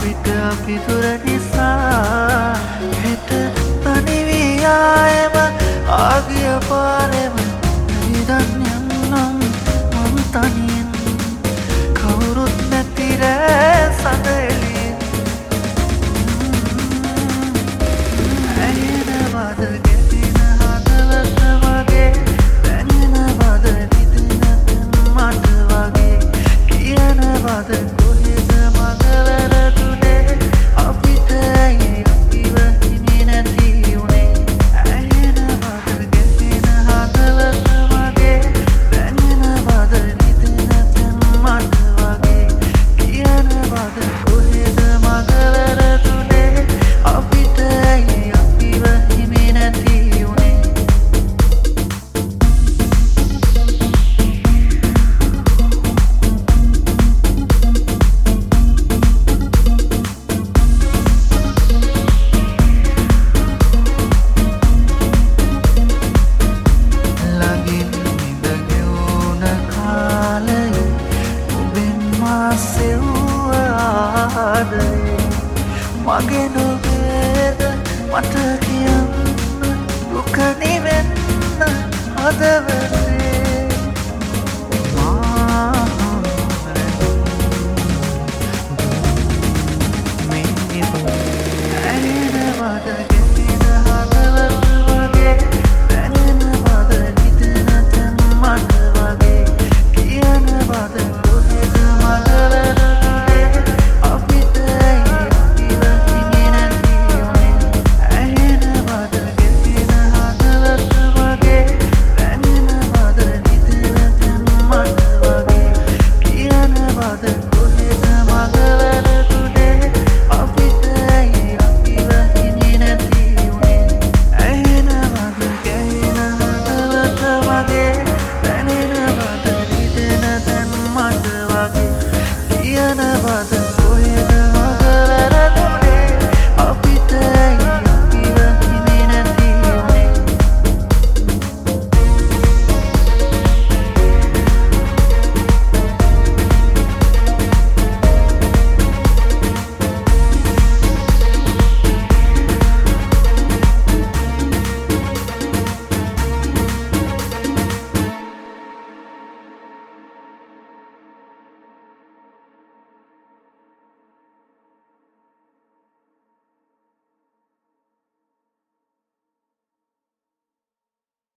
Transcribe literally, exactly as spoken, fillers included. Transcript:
අපිට අපි දුර නිසා හෙට තනිවියායම ආගිය පාරෙම ඉදන් යන්නම් මම තනියෙන් කවුරුත් නැති රෑ සඳ එළියෙන් ඇයෙනවද ගෙතින හදවත වගේ දැනෙනවද විදින මට වගේ කියනවද කොහෙද මග වැරදුනේ අපිට ඇයි අපිව හිමි නැති උනේ ඇයෙනවද ගෙතින හදවත වගේ දැනෙනවද විදින මට වගේ කියනවද කොහෙද මග වැරදුනේ අපිට ඇයි අපිව හිමි නැති උනේ ළඟින් ඉඳ ගෙවුන කාලයේ ඔබෙන් මා සෙව්ව ආදරේ මගේ නොවේද මට කියන්න දුක නිවෙන්න හදවතේ මා මෙන්න